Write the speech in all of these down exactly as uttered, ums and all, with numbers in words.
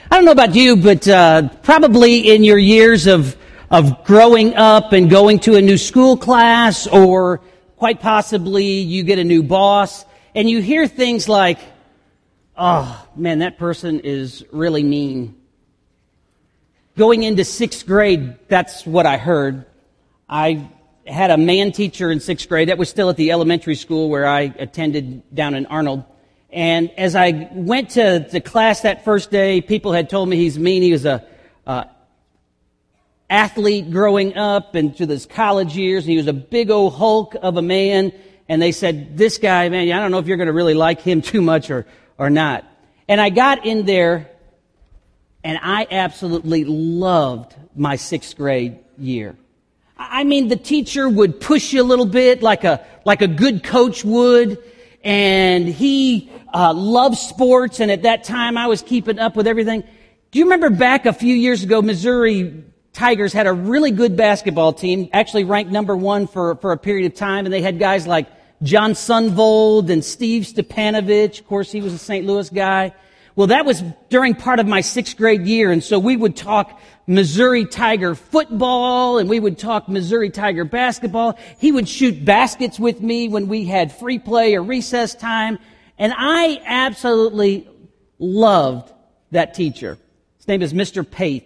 I don't know about you, but uh, probably in your years of of growing up and going to a new school class, or quite possibly you get a new boss, and you hear things like, "Oh, man, that person is really mean." Going into sixth grade, that's what I heard. I had a man teacher in sixth grade. That was still at the elementary school where I attended down in Arnold. And as I went to, to class that first day, people had told me he's mean. He was a uh, athlete growing up and through his college years. And he was a big old hulk of a man. And they said, this guy, man, I don't know if you're going to really like him too much or, or not. And I got in there, and I absolutely loved my sixth grade year. I mean, the teacher would push you a little bit like a like a good coach would. And he uh, loved sports, and at that time I was keeping up with everything. Do you remember back a few years ago, Missouri Tigers had a really good basketball team, actually ranked number one for, for a period of time, and they had guys like John Sunvold and Steve Stepanovich. Of course, he was a Saint Louis guy. Well, that was during part of my sixth grade year, and so we would talk Missouri Tiger football, and we would talk Missouri Tiger basketball. He would shoot baskets with me when we had free play or recess time, and I absolutely loved that teacher. His name is Mister Pate.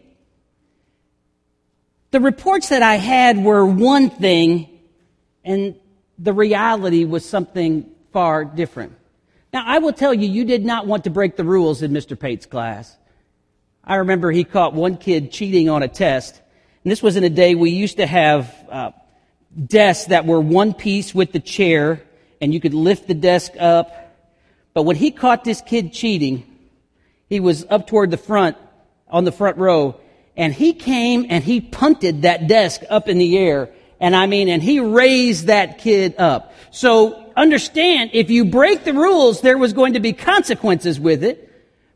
The reports that I had were one thing, and the reality was something far different. Now, I will tell you, you did not want to break the rules in Mister Pate's class. I remember he caught one kid cheating on a test. And this was in a day we used to have uh, desks that were one piece with the chair, and you could lift the desk up. But when he caught this kid cheating, he was up toward the front, on the front row, and he came and he punted that desk up in the air. And I mean, and he raised that kid up. So understand, if you break the rules, there was going to be consequences with it.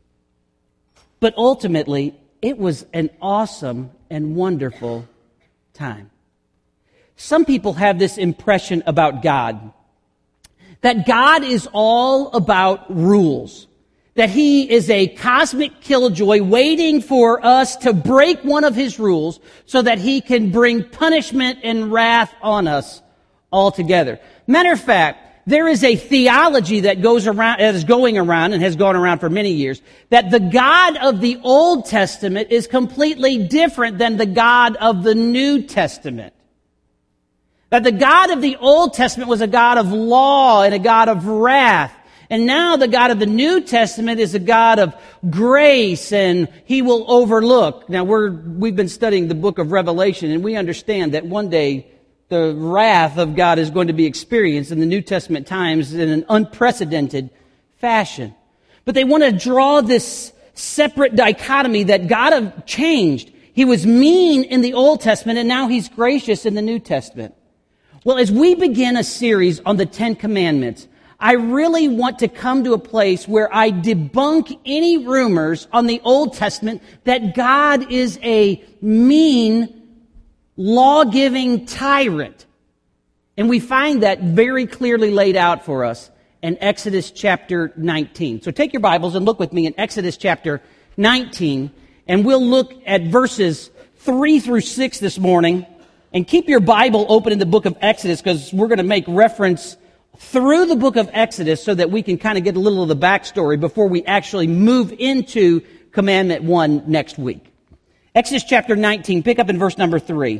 But ultimately, it was an awesome and wonderful time. Some people have this impression about God, that God is all about rules, that He is a cosmic killjoy waiting for us to break one of His rules so that He can bring punishment and wrath on us altogether. Matter of fact, there is a theology that goes around, that is going around and has gone around for many years, that the God of the Old Testament is completely different than the God of the New Testament. That the God of the Old Testament was a God of law and a God of wrath. And now the God of the New Testament is a God of grace, and He will overlook. Now we're, we've been studying the book of Revelation, and we understand that one day the wrath of God is going to be experienced in the New Testament times in an unprecedented fashion. But they want to draw this separate dichotomy that God have changed. He was mean in the Old Testament, and now He's gracious in the New Testament. Well, as we begin a series on the Ten Commandments, I really want to come to a place where I debunk any rumors on the Old Testament that God is a mean, law-giving tyrant. And we find that very clearly laid out for us in Exodus chapter nineteen. So take your Bibles and look with me in Exodus chapter nineteen, and we'll look at verses three through six this morning. And keep your Bible open in the book of Exodus, because we're going to make reference through the book of Exodus so that we can kind of get a little of the backstory before we actually move into Commandment one next week. Exodus chapter nineteen, pick up in verse number three.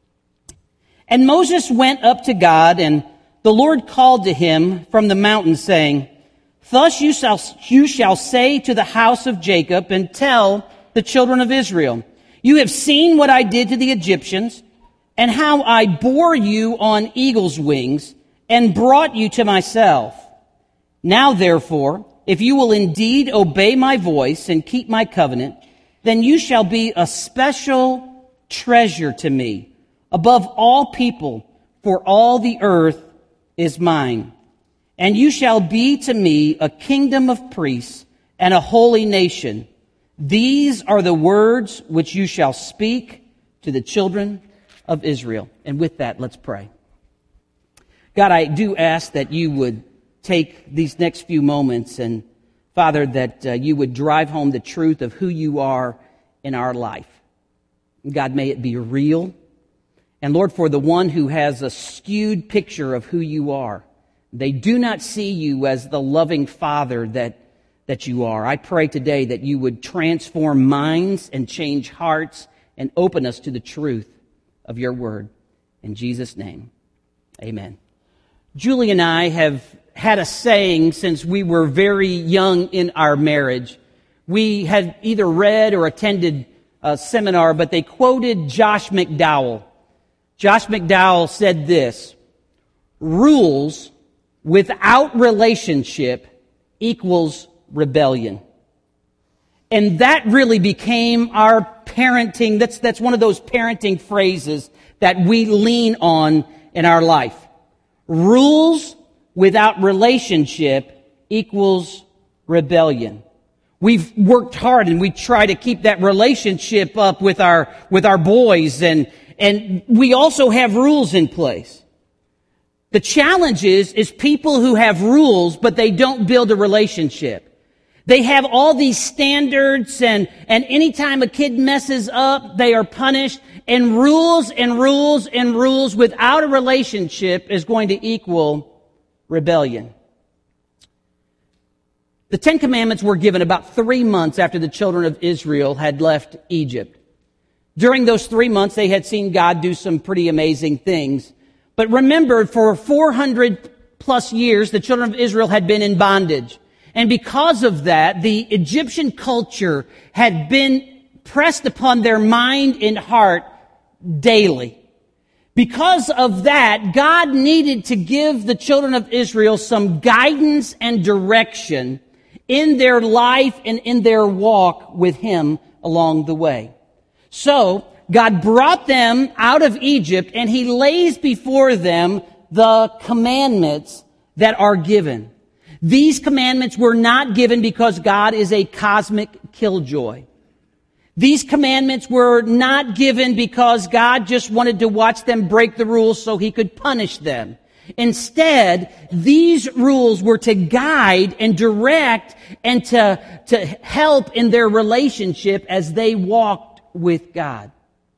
And Moses went up to God, and the Lord called to him from the mountain, saying, Thus you shall, you shall say to the house of Jacob, and tell the children of Israel, You have seen what I did to the Egyptians, and how I bore you on eagle's wings, and brought you to myself. Now therefore, if you will indeed obey my voice and keep my covenant, then you shall be a special treasure to me above all people, for all the earth is mine. And you shall be to me a kingdom of priests and a holy nation. These are the words which you shall speak to the children of Israel. And with that, let's pray. God, I do ask that you would take these next few moments and Father, that uh, you would drive home the truth of who you are in our life. God, may it be real. And Lord, for the one who has a skewed picture of who you are, they do not see you as the loving Father that, that you are. I pray today that you would transform minds and change hearts and open us to the truth of your word. In Jesus' name, amen. Julie and I have had a saying since we were very young in our marriage. We had either read or attended a seminar, but they quoted Josh McDowell. Josh McDowell said this: rules without relationship equals rebellion. And that really became our parenting. That's, that's one of those parenting phrases that we lean on in our life. Rules without relationship equals rebellion. We've worked hard and we try to keep that relationship up with our, with our boys, and, and we also have rules in place. The challenge is, is people who have rules, but they don't build a relationship. They have all these standards, and, and anytime a kid messes up, they are punished. And rules and rules and rules without a relationship is going to equal rebellion. The Ten Commandments were given about three months after the children of Israel had left Egypt. During those three months, they had seen God do some pretty amazing things. But remember, for four hundred plus years, the children of Israel had been in bondage. And because of that, the Egyptian culture had been pressed upon their mind and heart daily. Because of that, God needed to give the children of Israel some guidance and direction in their life and in their walk with Him along the way. So, God brought them out of Egypt, and He lays before them the commandments that are given. These commandments were not given because God is a cosmic killjoy. These commandments were not given because God just wanted to watch them break the rules so He could punish them. Instead, these rules were to guide and direct and to, to help in their relationship as they walked with God.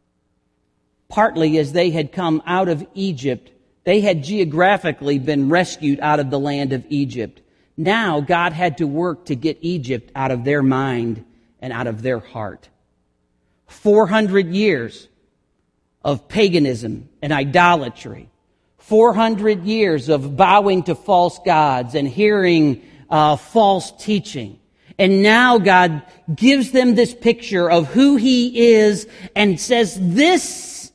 Partly as they had come out of Egypt, they had geographically been rescued out of the land of Egypt. Now God had to work to get Egypt out of their mind and out of their heart. four hundred years of paganism and idolatry. four hundred years of bowing to false gods and hearing uh, false teaching. And now God gives them this picture of who He is and says, this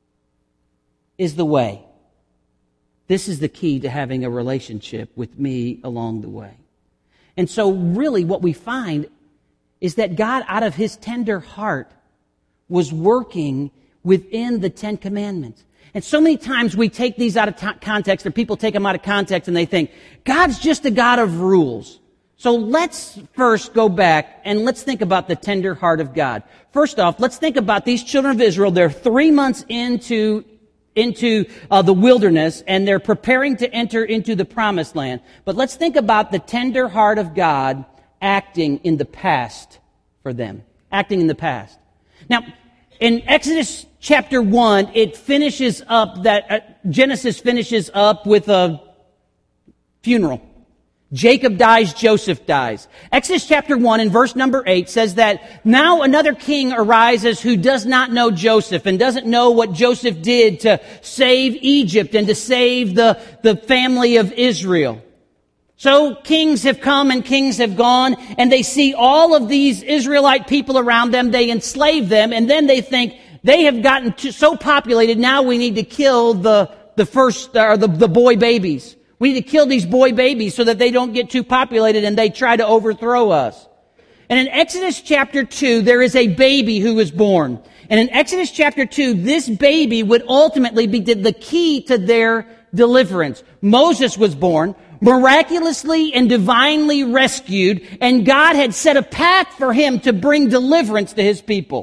is the way. This is the key to having a relationship with me along the way. And so really what we find is that God, out of His tender heart, was working within the Ten Commandments. And so many times we take these out of t- context, or people take them out of context, and they think, God's just a God of rules. So let's first go back and let's think about the tender heart of God. First off, let's think about these children of Israel. They're three months into into uh, the wilderness, and they're preparing to enter into the promised land. But let's think about the tender heart of God acting in the past for them. Acting in the past. Now, in Exodus chapter one, it finishes up that, uh, Genesis finishes up with a funeral. Jacob dies, Joseph dies. Exodus chapter one and verse number eight says that now another king arises who does not know Joseph and doesn't know what Joseph did to save Egypt and to save the, the family of Israel. So kings have come and kings have gone, and they see all of these Israelite people around them. They enslave them, and then they think they have gotten too, so populated, now we need to kill the, the first, or the, the boy babies. We need to kill these boy babies so that they don't get too populated and they try to overthrow us. And in Exodus chapter two, there is a baby who is born. And in Exodus chapter two, this baby would ultimately be the key to their deliverance. Moses was born, miraculously and divinely rescued, and God had set a path for him to bring deliverance to His people.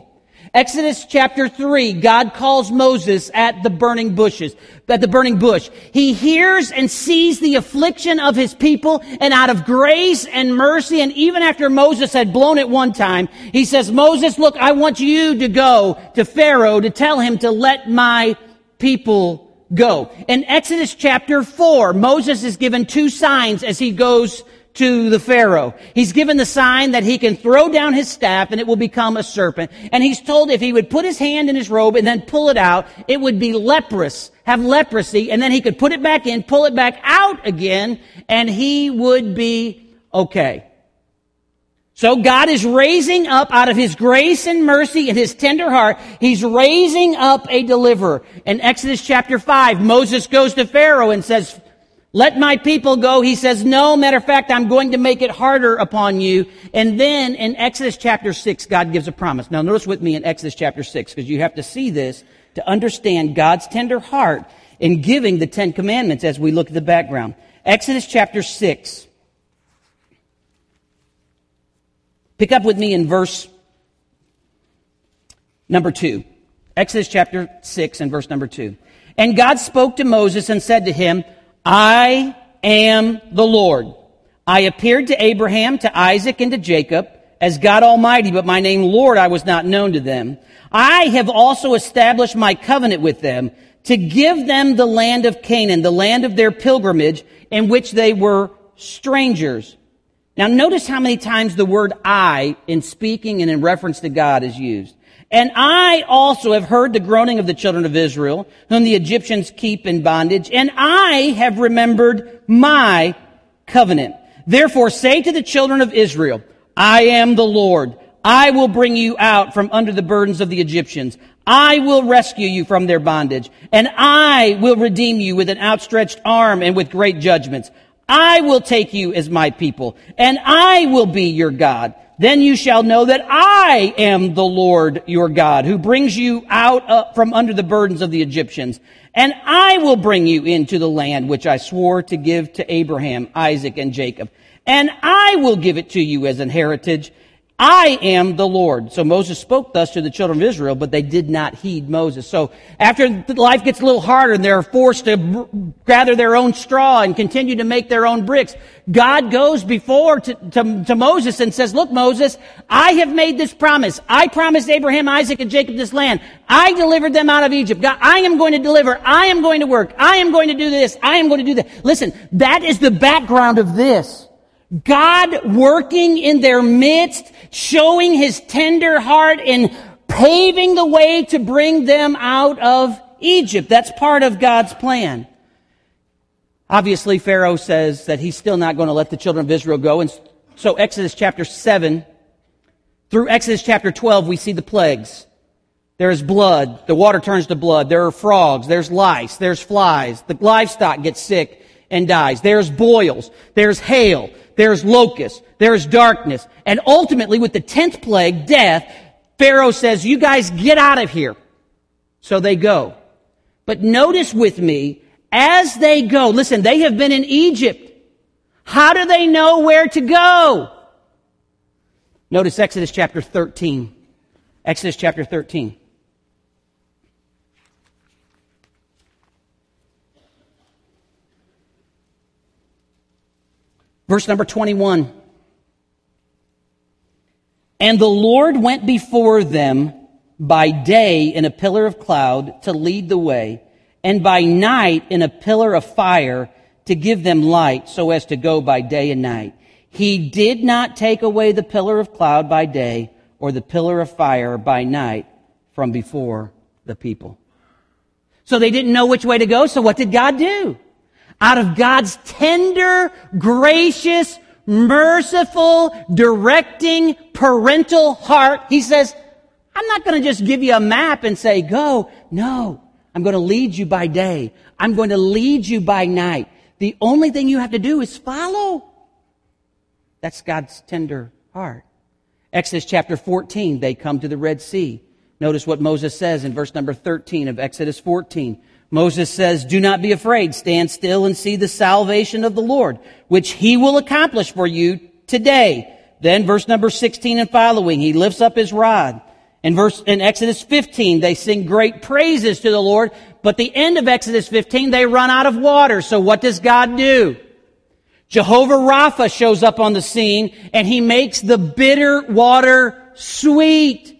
Exodus chapter three, God calls Moses at the burning bushes, at the burning bush. He hears and sees the affliction of his people, and out of grace and mercy, and even after Moses had blown it one time, he says, Moses, look, I want you to go to Pharaoh to tell him to let my people go. In Exodus chapter four, Moses is given two signs as he goes to the Pharaoh. He's given the sign that he can throw down his staff and it will become a serpent. And he's told if he would put his hand in his robe and then pull it out, it would be leprous, have leprosy, and then he could put it back in, pull it back out again, and he would be okay. So God is raising up out of his grace and mercy and his tender heart, he's raising up a deliverer. In Exodus chapter five, Moses goes to Pharaoh and says, let my people go. He says, no, matter of fact, I'm going to make it harder upon you. And then in Exodus chapter six, God gives a promise. Now notice with me in Exodus chapter six, because you have to see this to understand God's tender heart in giving the Ten Commandments as we look at the background. Exodus chapter six. Pick up with me in verse number two. Exodus chapter six and verse number two. And God spoke to Moses and said to him, I am the Lord. I appeared to Abraham, to Isaac, and to Jacob as God Almighty, but my name Lord I was not known to them. I have also established my covenant with them to give them the land of Canaan, the land of their pilgrimage, in which they were strangers. Now notice how many times the word I in speaking and in reference to God is used. And I also have heard the groaning of the children of Israel, whom the Egyptians keep in bondage, and I have remembered my covenant. Therefore say to the children of Israel, I am the Lord. I will bring you out from under the burdens of the Egyptians. I will rescue you from their bondage, and I will redeem you with an outstretched arm and with great judgments. I will take you as my people, and I will be your God. Then you shall know that I am the Lord your God, who brings you out uh, from under the burdens of the Egyptians. And I will bring you into the land which I swore to give to Abraham, Isaac, and Jacob. And I will give it to you as an heritage. I am the Lord. So Moses spoke thus to the children of Israel, but they did not heed Moses. So after life gets a little harder and they're forced to gather their own straw and continue to make their own bricks, God goes before to, to, to Moses and says, look, Moses, I have made this promise. I promised Abraham, Isaac, and Jacob this land. I delivered them out of Egypt. God, I am going to deliver. I am going to work. I am going to do this. I am going to do that. Listen, that is the background of this. God working in their midst, showing his tender heart in paving the way to bring them out of Egypt. That's part of God's plan. Obviously, Pharaoh says that he's still not going to let the children of Israel go. And so Exodus chapter seven through Exodus chapter twelve, we see the plagues. There is blood. The water turns to blood. There are frogs. There's lice. There's flies. The livestock gets sick and dies. There's boils. There's hail. There's locusts. There's darkness. And ultimately, with the tenth plague, death, Pharaoh says, you guys get out of here. So they go. But notice with me, as they go, listen, they have been in Egypt. How do they know where to go? Notice Exodus chapter thirteen. Exodus chapter thirteen. Verse number twenty-one. And the Lord went before them by day in a pillar of cloud to lead the way, and by night in a pillar of fire to give them light, so as to go by day and night. He did not take away the pillar of cloud by day or the pillar of fire by night from before the people. So they didn't know which way to go, so what did God do? Out of God's tender, gracious, merciful, directing, parental heart, he says, I'm not going to just give you a map and say, go. No, I'm going to lead you by day. I'm going to lead you by night. The only thing you have to do is follow. That's God's tender heart. Exodus chapter fourteen, they come to the Red Sea. Notice what Moses says in verse number thirteen of Exodus fourteen. Moses says, do not be afraid. Stand still and see the salvation of the Lord, which he will accomplish for you today. Then verse number sixteen and following, he lifts up his rod In verse, in Exodus fifteen, they sing great praises to the Lord, but the end of Exodus fifteen, they run out of water. So what does God do? Jehovah Rapha shows up on the scene, and he makes the bitter water sweet.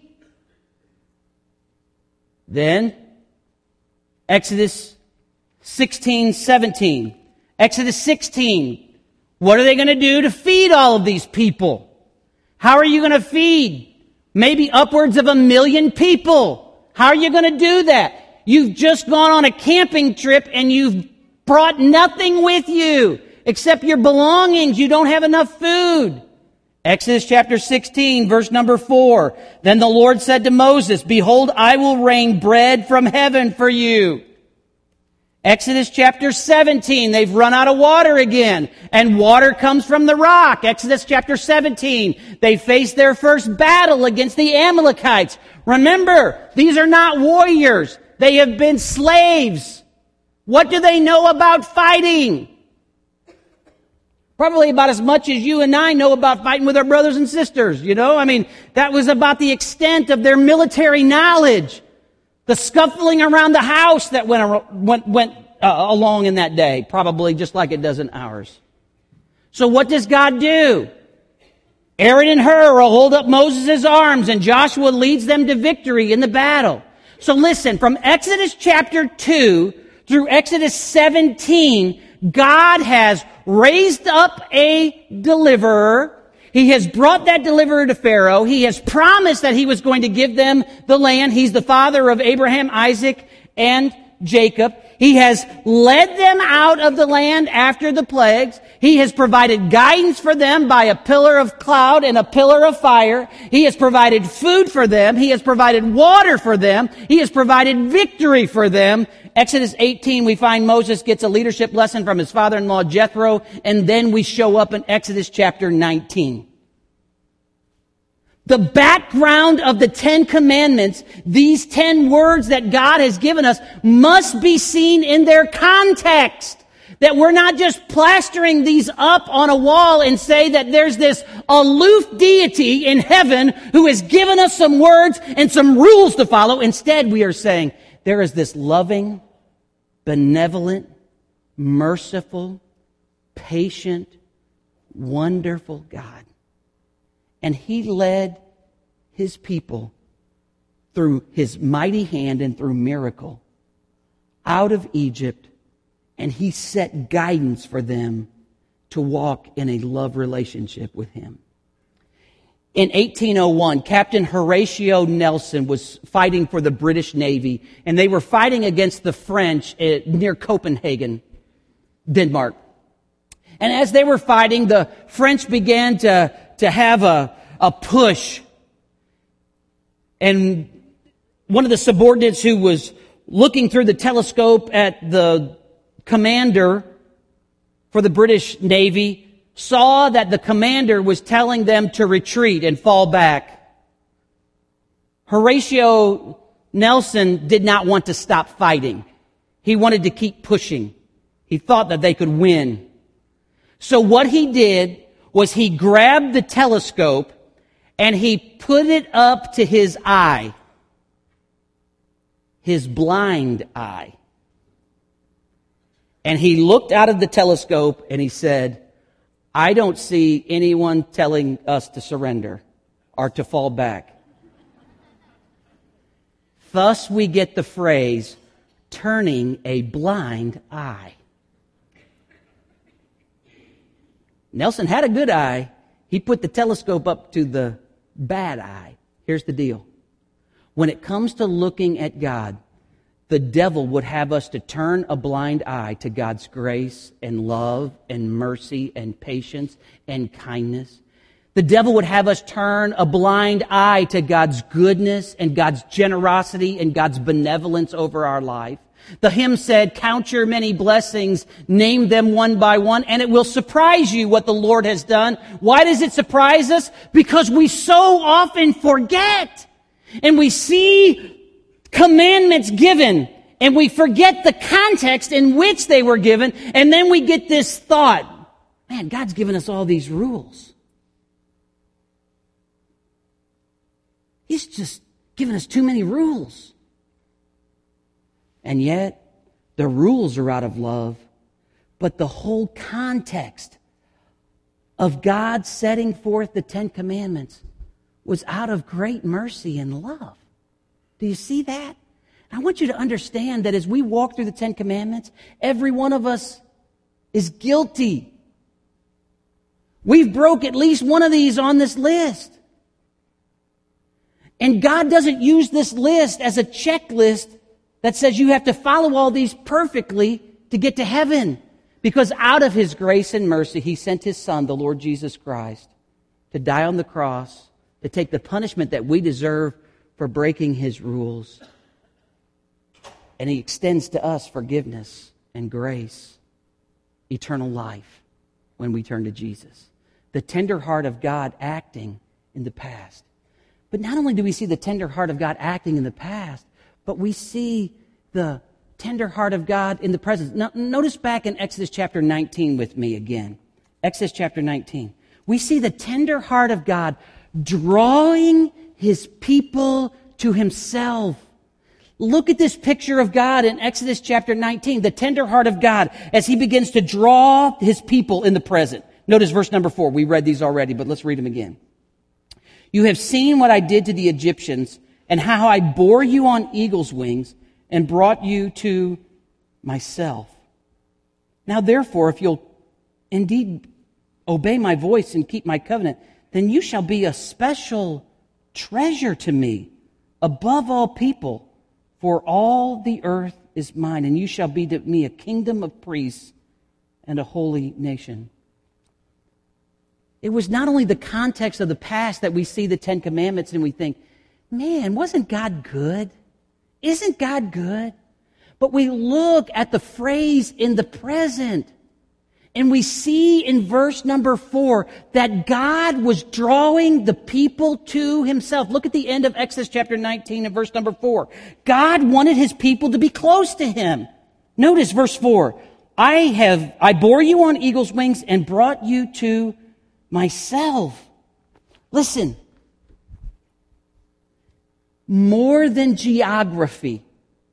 Then, Exodus sixteen, seventeen. Exodus sixteen. What are they going to do to feed all of these people? How are you going to feed maybe upwards of a million people? How are you going to do that? You've just gone on a camping trip and you've brought nothing with you except your belongings. You don't have enough food. Exodus chapter sixteen, verse number four. Then the Lord said to Moses, "Behold, I will rain bread from heaven for you." Exodus chapter seventeen, they've run out of water again, and water comes from the rock. Exodus chapter seventeen, they face their first battle against the Amalekites. Remember, these are not warriors. They have been slaves. What do they know about fighting? Probably about as much as you and I know about fighting with our brothers and sisters, you know? I mean, that was about the extent of their military knowledge. The scuffling around the house that went, went, went uh, along in that day, probably just like it does in ours. So what does God do? Aaron and Hur will hold up Moses' arms, and Joshua leads them to victory in the battle. So listen, from Exodus chapter two through Exodus seventeen, God has raised up a deliverer. He has brought that deliverer to Pharaoh. He has promised that he was going to give them the land. He's the father of Abraham, Isaac, and Jacob. He has led them out of the land after the plagues. He has provided guidance for them by a pillar of cloud and a pillar of fire. He has provided food for them. He has provided water for them. He has provided victory for them. Exodus eighteen, we find Moses gets a leadership lesson from his father-in-law Jethro, and then we show up in Exodus chapter nineteen. The background of the Ten Commandments, these ten words that God has given us, must be seen in their context. That we're not just plastering these up on a wall and say that there's this aloof deity in heaven who has given us some words and some rules to follow. Instead, we are saying there is this loving, benevolent, merciful, patient, wonderful God. And He led His people through His mighty hand and through miracle out of Egypt, and He set guidance for them to walk in a love relationship with Him. In eighteen oh one, Captain Horatio Nelson was fighting for the British Navy, and they were fighting against the French near Copenhagen, Denmark. And as they were fighting, the French began to, to have a, a push. And one of the subordinates who was looking through the telescope at the commander for the British Navy saw that the commander was telling them to retreat and fall back. Horatio Nelson did not want to stop fighting. He wanted to keep pushing. He thought that they could win. So what he did was he grabbed the telescope and he put it up to his eye, his blind eye. And he looked out of the telescope and he said, "I don't see anyone telling us to surrender or to fall back." Thus we get the phrase, turning a blind eye. Nelson had a good eye. He put the telescope up to the bad eye. Here's the deal. When it comes to looking at God, the devil would have us to turn a blind eye to God's grace and love and mercy and patience and kindness. The devil would have us turn a blind eye to God's goodness and God's generosity and God's benevolence over our life. The hymn said, "Count your many blessings, name them one by one, and it will surprise you what the Lord has done." Why does it surprise us? Because we so often forget. And we see commandments given, and we forget the context in which they were given, and then we get this thought, man, God's given us all these rules. He's just given us too many rules. And yet, the rules are out of love, but the whole context of God setting forth the Ten Commandments was out of great mercy and love. Do you see that? I want you to understand that as we walk through the Ten Commandments, every one of us is guilty. We've broke at least one of these on this list. And God doesn't use this list as a checklist that says you have to follow all these perfectly to get to heaven. Because out of His grace and mercy, He sent His Son, the Lord Jesus Christ, to die on the cross, to take the punishment that we deserve for breaking His rules. And He extends to us forgiveness and grace, eternal life, when we turn to Jesus. The tender heart of God acting in the past. But not only do we see the tender heart of God acting in the past, but we see the tender heart of God in the present. Now, notice back in Exodus chapter nineteen with me again. Exodus chapter nineteen. We see the tender heart of God drawing His people to Himself. Look at this picture of God in Exodus chapter nineteen, the tender heart of God as He begins to draw His people in the present. Notice verse number four. We read these already, but let's read them again. You have seen what I did to the Egyptians and how I bore you on eagle's wings and brought you to myself. Now therefore, if you'll indeed obey my voice and keep my covenant, then you shall be a special treasure to me above all people, for all the earth is mine, and you shall be to me a kingdom of priests and a holy nation. It was not only the context of the past that we see the Ten Commandments and we think, man, wasn't God good? Isn't God good? But we look at the phrase in the present, and we see in verse number four that God was drawing the people to Himself. Look at the end of Exodus chapter nineteen and verse number four. God wanted His people to be close to Him. Notice verse four. I have, I bore you on eagle's wings and brought you to myself. Listen. More than geography.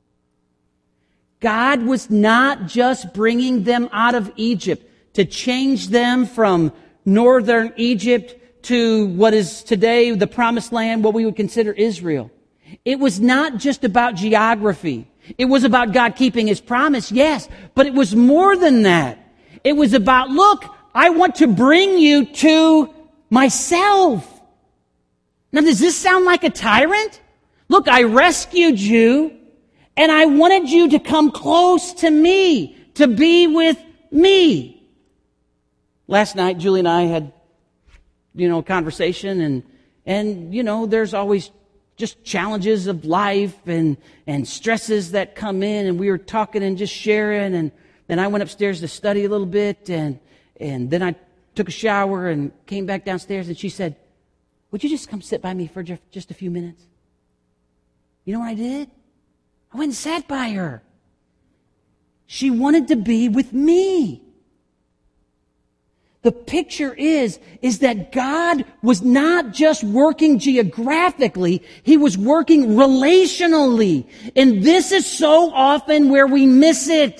God was not just bringing them out of Egypt to change them from northern Egypt to what is today the Promised Land, what we would consider Israel. It was not just about geography. It was about God keeping His promise, yes, but it was more than that. It was about, look, I want to bring you to myself. Now, does this sound like a tyrant? Look, I rescued you, and I wanted you to come close to me, to be with me. Last night, Julie and I had, you know, a conversation, and, and, you know, there's always just challenges of life and, and stresses that come in, and we were talking and just sharing, and then I went upstairs to study a little bit, and, and then I took a shower and came back downstairs, and she said, would you just come sit by me for just a few minutes? You know what I did? I went and sat by her. She wanted to be with me. The picture is, is that God was not just working geographically, He was working relationally. And this is so often where we miss it.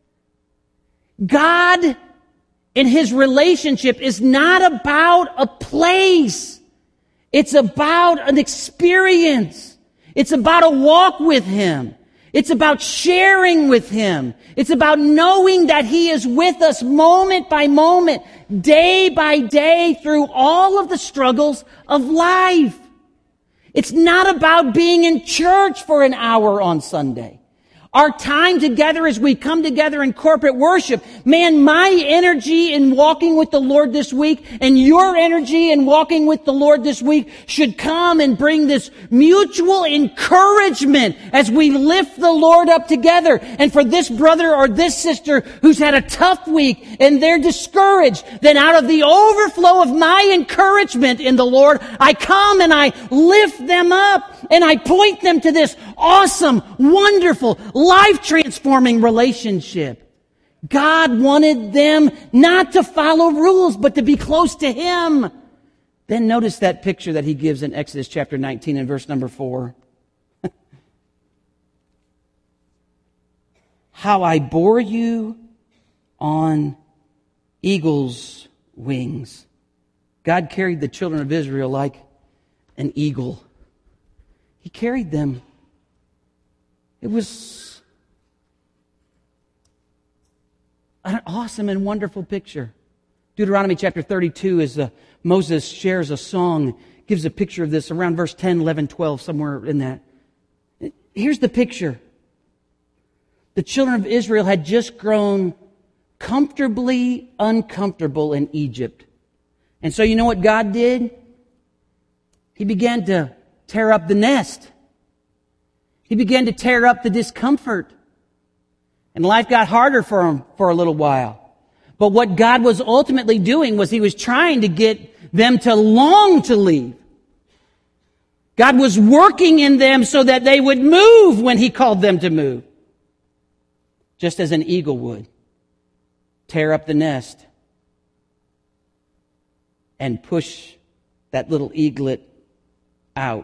God in His relationship is not about a place. It's about an experience. It's about a walk with Him. It's about sharing with Him. It's about knowing that He is with us moment by moment, day by day, through all of the struggles of life. It's not about being in church for an hour on Sunday. Our time together as we come together in corporate worship, man, my energy in walking with the Lord this week and your energy in walking with the Lord this week should come and bring this mutual encouragement as we lift the Lord up together. And for this brother or this sister who's had a tough week and they're discouraged, then out of the overflow of my encouragement in the Lord, I come and I lift them up and I point them to this awesome, wonderful, life-transforming relationship. God wanted them not to follow rules, but to be close to Him. Then notice that picture that He gives in Exodus chapter nineteen and verse number four. how I bore you on eagle's wings. God carried the children of Israel like an eagle. He carried them. It was an awesome and wonderful picture. Deuteronomy chapter thirty-two is uh, Moses shares a song, gives a picture of this around verse ten, eleven, twelve, somewhere in that. Here's the picture. The children of Israel had just grown comfortably uncomfortable in Egypt. And so you know what God did? He began to tear up the nest. He began to tear up the discomfort. And life got harder for him for a little while. But what God was ultimately doing was He was trying to get them to long to leave. God was working in them so that they would move when He called them to move. Just as an eagle would. Tear up the nest and push that little eaglet out.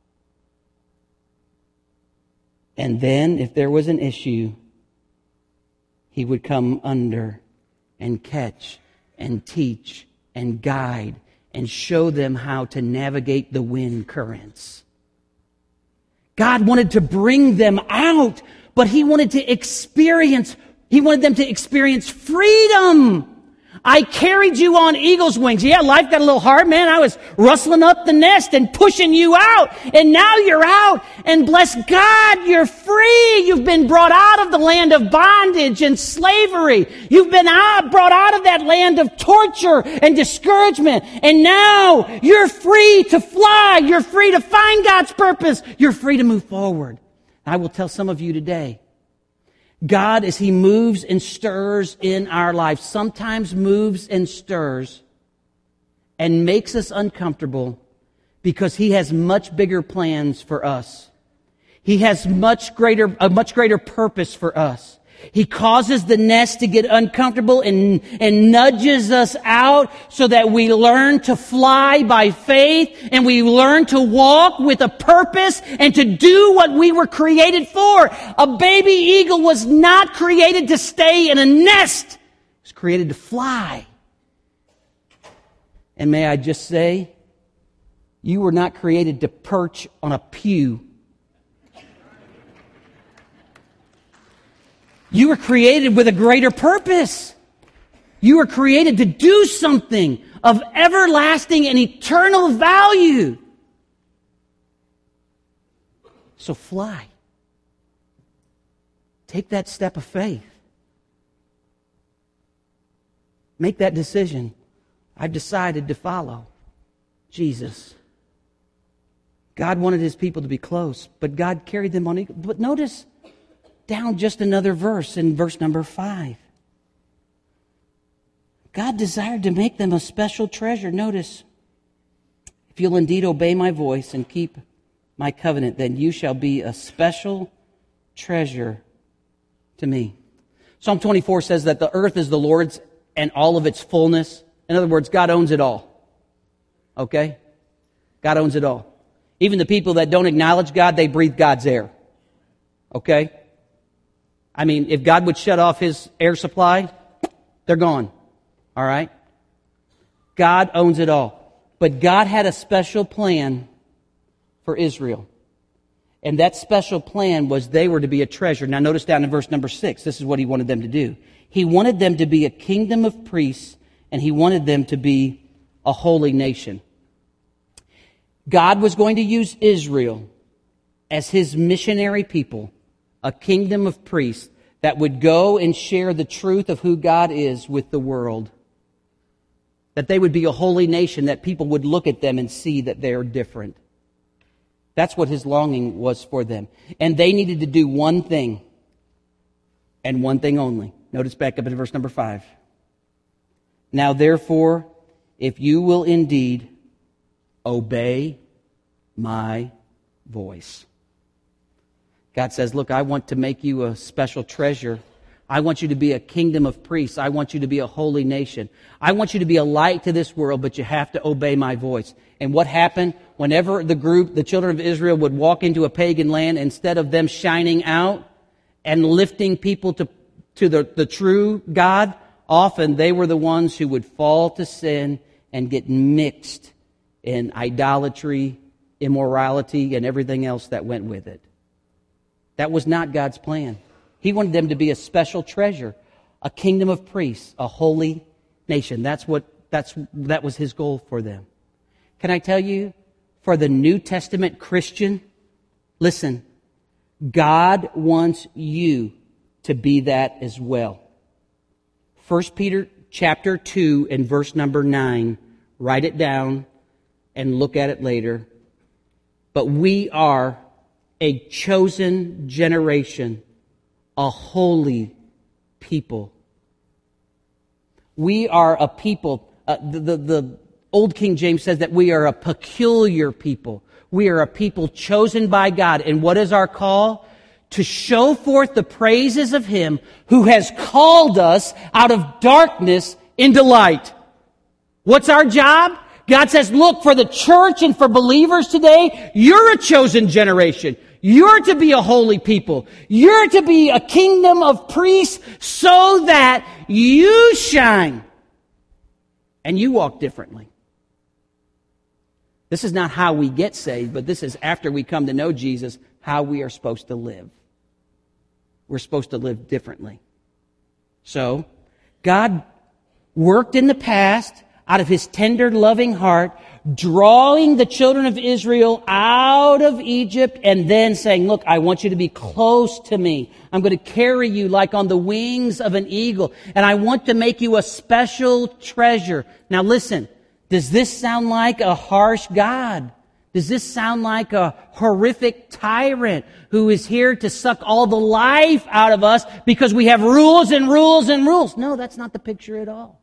And then, if there was an issue, He would come under and catch and teach and guide and show them how to navigate the wind currents. God wanted to bring them out, but He wanted to experience, He wanted them to experience freedom. I carried you on eagle's wings. Yeah, life got a little hard, man. I was rustling up the nest and pushing you out. And now you're out. And bless God, you're free. You've been brought out of the land of bondage and slavery. You've been out, brought out of that land of torture and discouragement. And now you're free to fly. You're free to find God's purpose. You're free to move forward. I will tell some of you today, God, as He moves and stirs in our lives, sometimes moves and stirs and makes us uncomfortable because He has much bigger plans for us. He has much greater, a much greater purpose for us. He causes the nest to get uncomfortable and, and nudges us out so that we learn to fly by faith and we learn to walk with a purpose and to do what we were created for. A baby eagle was not created to stay in a nest. It was created to fly. And may I just say, you were not created to perch on a pew. You were created with a greater purpose. You were created to do something of everlasting and eternal value. So fly. Take that step of faith. Make that decision. I've decided to follow Jesus. God wanted His people to be close, but God carried them on eagle. But notice down just another verse in verse number five. God desired to make them a special treasure. Notice, if you'll indeed obey my voice and keep my covenant, then you shall be a special treasure to me. Psalm twenty-four says that the earth is the Lord's and all of its fullness. In other words, God owns it all. Okay? God owns it all. Even the people that don't acknowledge God, they breathe God's air. Okay? I mean, if God would shut off His air supply, they're gone. All right? God owns it all. But God had a special plan for Israel. And that special plan was they were to be a treasure. Now notice down in verse number six, this is what He wanted them to do. He wanted them to be a kingdom of priests, and He wanted them to be a holy nation. God was going to use Israel as His missionary people, a kingdom of priests that would go and share the truth of who God is with the world. That they would be a holy nation, that people would look at them and see that they are different. That's what His longing was for them. And they needed to do one thing, and one thing only. Notice back up in verse number five. Now therefore, if you will indeed obey my voice. God says, look, I want to make you a special treasure. I want you to be a kingdom of priests. I want you to be a holy nation. I want you to be a light to this world, but you have to obey my voice. And what happened? Whenever the group, the children of Israel, would walk into a pagan land, instead of them shining out and lifting people to, to the, the true God, often they were the ones who would fall to sin and get mixed in idolatry, immorality, and everything else that went with it. That was not God's plan. He wanted them to be a special treasure, a kingdom of priests, a holy nation. That's what that's that was His goal for them. Can I tell you, for the New Testament Christian, listen, God wants you to be that as well. First Peter chapter two and verse number nine. Write it down and look at it later. But we are a chosen generation, a holy people. We are a people. Uh, the, the, the Old King James says that we are a peculiar people. We are a people chosen by God. And what is our call? To show forth the praises of Him who has called us out of darkness into light. What's our job? God says, look, for the church and for believers today, you're a chosen generation. You're to be a holy people. You're to be a kingdom of priests so that you shine and you walk differently. This is not how we get saved, but this is after we come to know Jesus, how we are supposed to live. We're supposed to live differently. So, God worked in the past out of His tender, loving heart, drawing the children of Israel out of Egypt and then saying, look, I want you to be close to me. I'm going to carry you like on the wings of an eagle, and I want to make you a special treasure. Now listen, does this sound like a harsh God? Does this sound like a horrific tyrant who is here to suck all the life out of us because we have rules and rules and rules? No, that's not the picture at all.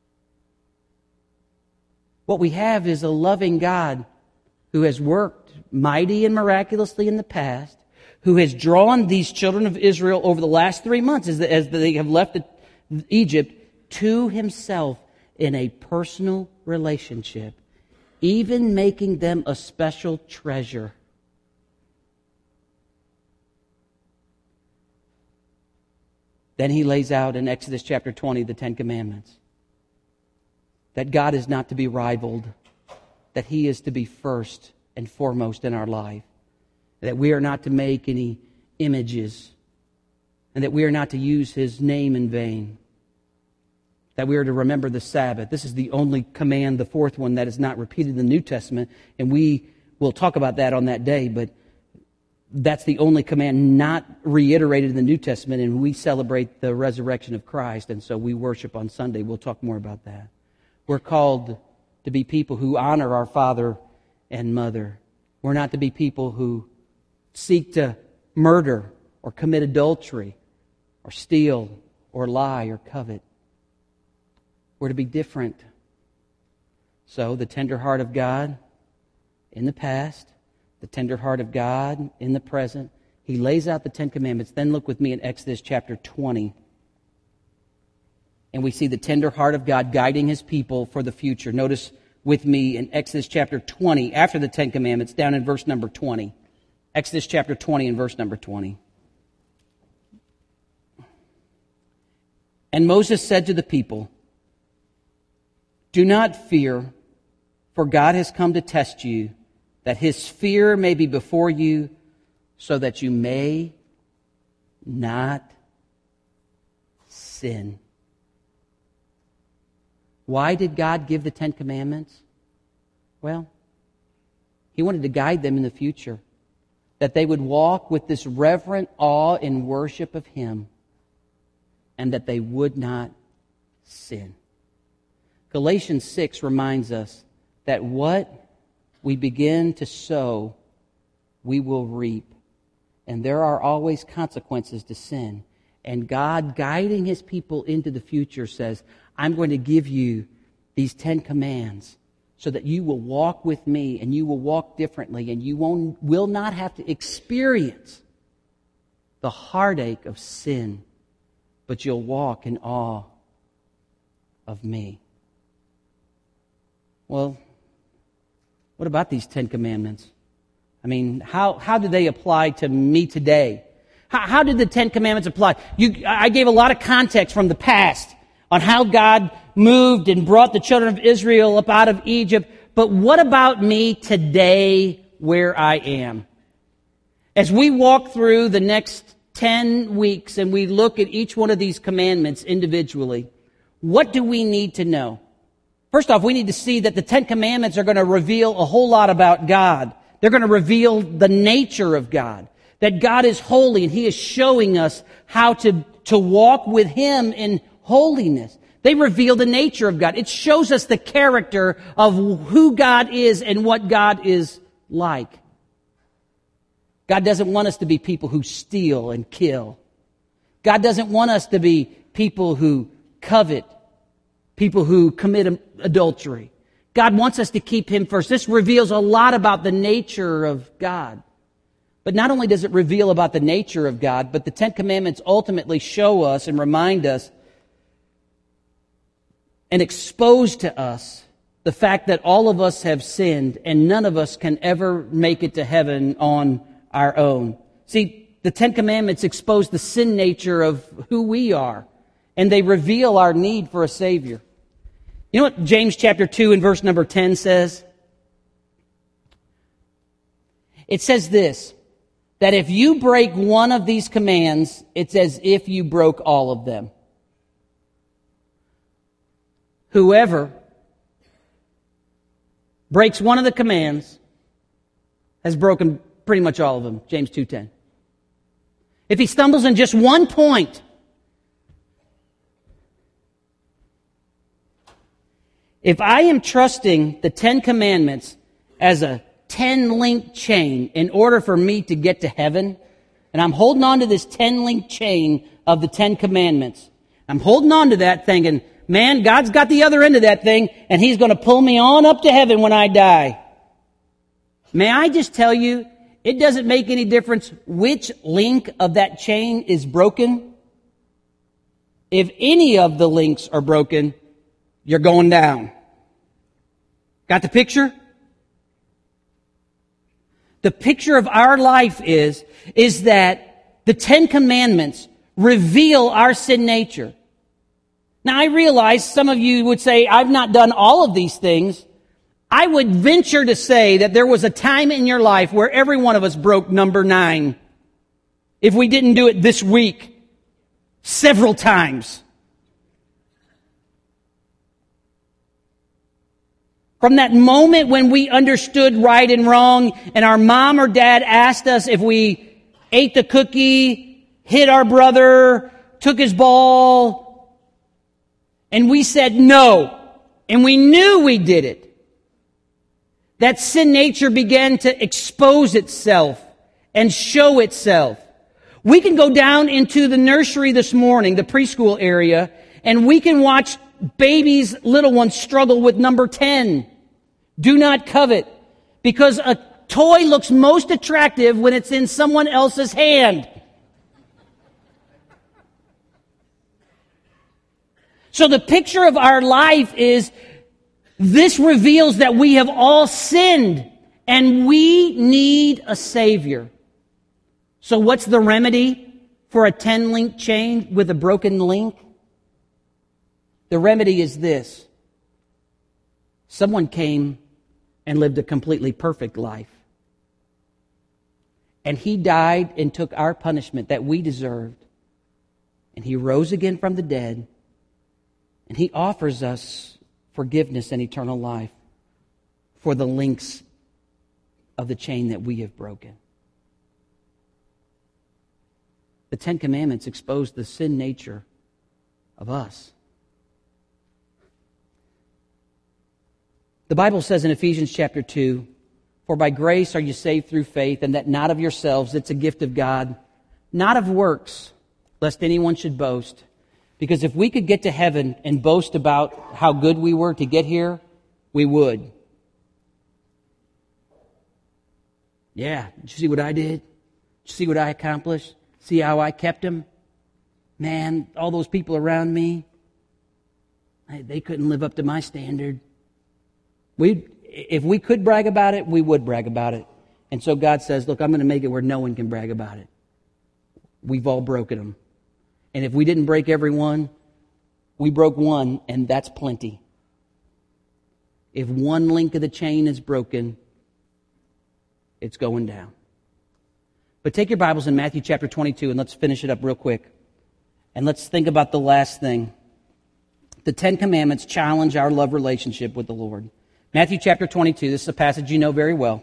What we have is a loving God who has worked mighty and miraculously in the past, who has drawn these children of Israel over the last three months as, as they have left Egypt to Himself in a personal relationship, even making them a special treasure. Then He lays out in Exodus chapter twenty the Ten Commandments. That God is not to be rivaled, that He is to be first and foremost in our life, that we are not to make any images, and that we are not to use His name in vain, that we are to remember the Sabbath. This is the only command, the fourth one, that is not repeated in the New Testament, and we will talk about that on that day, but that's the only command not reiterated in the New Testament, and we celebrate the resurrection of Christ, and so we worship on Sunday. We'll talk more about that. We're called to be people who honor our father and mother. We're not to be people who seek to murder or commit adultery or steal or lie or covet. We're to be different. So the tender heart of God in the past, the tender heart of God in the present. He lays out the Ten Commandments. Then look with me in Exodus chapter twenty. And we see the tender heart of God guiding His people for the future. Notice with me in Exodus chapter twenty, after the Ten Commandments, down in verse number twenty. Exodus chapter twenty and verse number twenty. And Moses said to the people, do not fear, for God has come to test you, that His fear may be before you, so that you may not sin. Why did God give the Ten Commandments? Well, He wanted to guide them in the future, that they would walk with this reverent awe and worship of Him, and that they would not sin. Galatians six reminds us that what we begin to sow, we will reap. And there are always consequences to sin. And God, guiding His people into the future, says, I'm going to give you these Ten Commands so that you will walk with me and you will walk differently and you won't, will not have to experience the heartache of sin, but you'll walk in awe of me. Well, what about these Ten Commandments? I mean, how, how do they apply to me today? How, how did the Ten Commandments apply? You, I gave a lot of context from the past on how God moved and brought the children of Israel up out of Egypt. But what about me today where I am? As we walk through the next ten weeks and we look at each one of these commandments individually, what do we need to know? First off, we need to see that the Ten Commandments are going to reveal a whole lot about God. They're going to reveal the nature of God, that God is holy and He is showing us how to, to walk with Him in holiness. They reveal the nature of God. It shows us the character of who God is and what God is like. God doesn't want us to be people who steal and kill. God doesn't want us to be people who covet, people who commit adultery. God wants us to keep Him first. This reveals a lot about the nature of God. But not only does it reveal about the nature of God, but the Ten Commandments ultimately show us and remind us and expose to us the fact that all of us have sinned and none of us can ever make it to heaven on our own. See, the Ten Commandments expose the sin nature of who we are, and they reveal our need for a Savior. You know what James chapter two and verse number ten says? It says this, that if you break one of these commands, it's as if you broke all of them. Whoever breaks one of the commands has broken pretty much all of them, James two ten. If he stumbles in just one point, if I am trusting the Ten Commandments as a ten-link chain in order for me to get to heaven, and I'm holding on to this ten-link chain of the Ten Commandments, I'm holding on to that thinking, man, God's got the other end of that thing, and He's going to pull me on up to heaven when I die. May I just tell you, it doesn't make any difference which link of that chain is broken. If any of the links are broken, you're going down. Got the picture? The picture of our life is, is that the Ten Commandments reveal our sin nature. Now, I realize some of you would say, I've not done all of these things. I would venture to say that there was a time in your life where every one of us broke number nine. If we didn't do it this week, several times. From that moment when we understood right and wrong, and our mom or dad asked us if we ate the cookie, hit our brother, took his ball, and we said no, and we knew we did it. That sin nature began to expose itself and show itself. We can go down into the nursery this morning, the preschool area, and we can watch babies, little ones, struggle with number ten. Do not covet. Because a toy looks most attractive when it's in someone else's hand. So the picture of our life is, this reveals that we have all sinned and we need a Savior. So what's the remedy for a ten-link chain with a broken link? The remedy is this. Someone came and lived a completely perfect life. And He died and took our punishment that we deserved. And He rose again from the dead. And He offers us forgiveness and eternal life for the links of the chain that we have broken. The Ten Commandments expose the sin nature of us. The Bible says in Ephesians chapter two, for by grace are you saved through faith, and that not of yourselves, it's a gift of God, not of works, lest anyone should boast. Because if we could get to heaven and boast about how good we were to get here, we would. Yeah, did you see what I did? Did you see what I accomplished? See how I kept him? Man, all those people around me, they couldn't live up to my standard. We, if we could brag about it, we would brag about it. And so God says, look, I'm going to make it where no one can brag about it. we've all broken them. And if we didn't break every one, we broke one, and that's plenty. If one link of the chain is broken, it's going down. But take your Bibles in Matthew chapter twenty-two, and let's finish it up real quick. And let's think about the last thing. The Ten Commandments challenge our love relationship with the Lord. Matthew chapter twenty-two, this is a passage you know very well.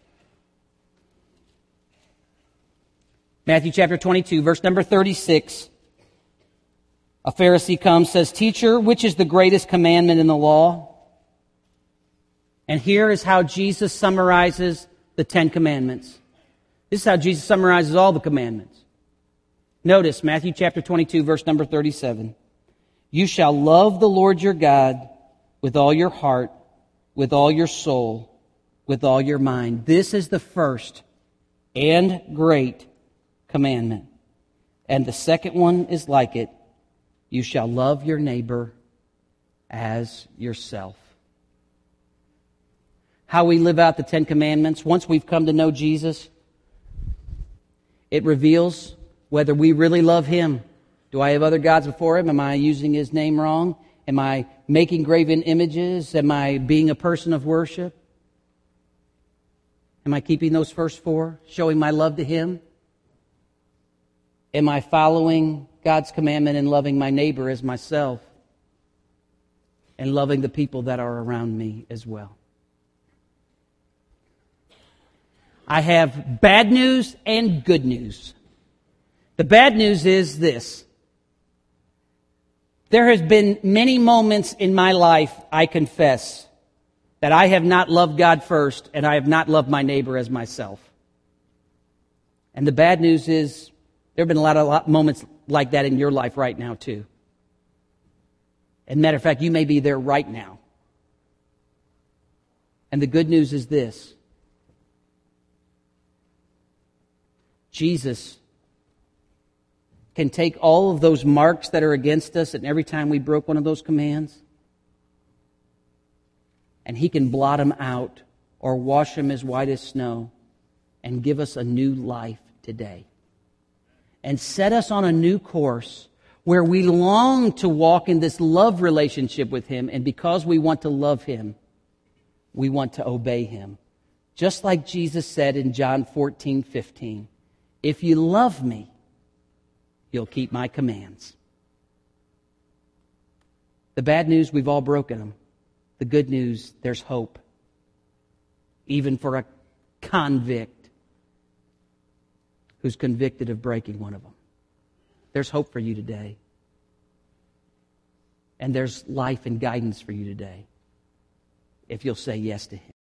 Matthew chapter twenty-two, verse number thirty-six. A Pharisee comes, says, "Teacher, which is the greatest commandment in the law?" And here is how Jesus summarizes the Ten Commandments. This is how Jesus summarizes all the commandments. Notice Matthew chapter twenty-two, verse number thirty-seven. "You shall love the Lord your God with all your heart, with all your soul, with all your mind." This is the first and great commandment. And the second one is like it. You shall love your neighbor as yourself. How we live out the Ten Commandments, once we've come to know Jesus, it reveals whether we really love Him. Do I have other gods before Him? Am I using His name wrong? Am I making graven images? Am I being a person of worship? Am I keeping those first four, showing my love to Him? Am I following God's commandment and loving my neighbor as myself? And loving the people that are around me as well? I have bad news and good news. The bad news is this. There has been many moments in my life, I confess, that I have not loved God first and I have not loved my neighbor as myself. And the bad news is there have been a lot of moments like that in your life right now too. And matter of fact, you may be there right now. And the good news is this. Jesus can take all of those marks that are against us, and every time we broke one of those commands, and He can blot them out or wash them as white as snow and give us a new life today. And set us on a new course where we long to walk in this love relationship with Him, and because we want to love Him, we want to obey Him. Just like Jesus said in John fourteen fifteen, "If you love me, you'll keep my commands." The bad news, we've all broken them. The good news, there's hope. Even for a convict who's convicted of breaking one of them. There's hope for you today. And there's life and guidance for you today if you'll say yes to Him.